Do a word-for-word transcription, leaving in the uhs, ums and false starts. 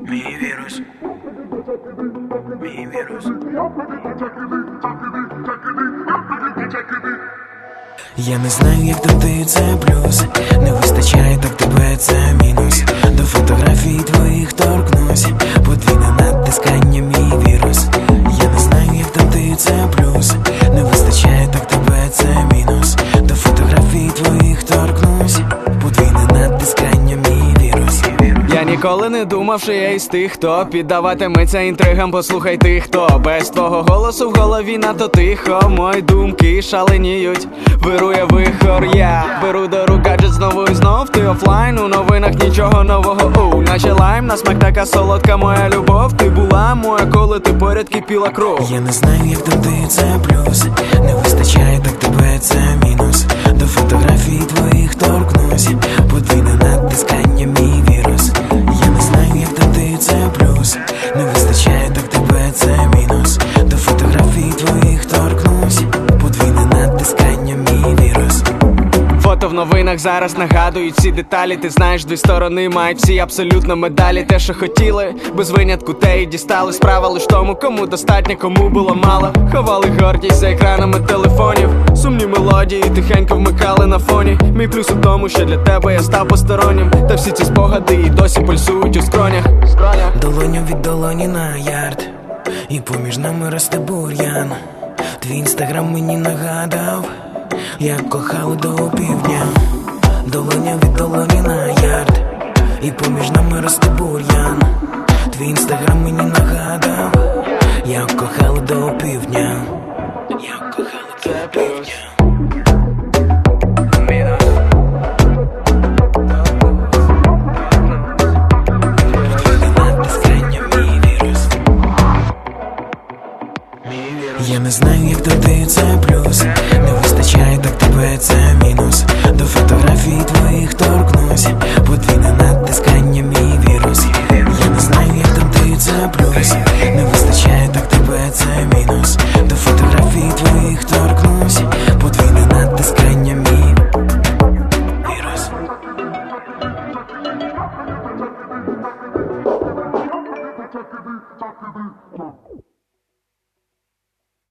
Мій вірус. Мій вірус. Я не знаю, як тобі це плюс, не вистачає, так тебе це мінус. До фотографій твоїх торкнусь, подвійне натискання, мій вірус. Я не знаю, як тобі це плюс, не вистачає, так тебе це мінус. До фотографій твоїх торкнусь, подвійне натискання, мій вірус. Я ніколи не думав, що я із тих, хто піддаватиметься інтригам. Послухай тих, хто без твого голосу в голові надто тихо. Мої думки шаленіють, вирує вихор. Я беру до рук гаджет знову і знов. Ти офлайн, у новинах нічого нового. У наче лайм, на смак така солодка моя любов. Ти була моя, коли ти поряд кипіла кров. Я не знаю, як тобі це плюс, не вистачає, так тебе це мінус. До фотографій твоїх торкнусь, подвійне натискання, мій вірус. Я не знаю, як тобі це плюс, не вистачає, так тебе це мінус. До фотографій твоїх торкнусь, подвійне натискання, мій вірус. Фото в новинах зараз нагадують всі деталі. Ти знаєш, дві сторони мають всі абсолютно медалі. Те, що хотіли, без винятку те і дістали. Справа лиш тому, кому достатньо, кому було мало. Ховали гордість за екранами телефонів. Сумні мелодії тихенько вмикали на фоні. Мій плюс у тому, що для тебе я став постороннім. Та всі ці спогади і досі пульсують у скронях. Долоню від долоні на ярд, і поміж нами росте бур'ян. Твій інстаграм мені нагадав, як кохали до півдня. Долоня від долоні на ярд, і поміж нами росте бур'ян. Твій інстаграм мені нагадав, як кохали до півдня. Як кохали до півдня. Я не знаю, як тобі це плюс, не вистачає, так тебе це мінус. До фотографій твоїх торкнусь, подвійне натискання, мій вірус. Я не знаю, як тобі це плюс,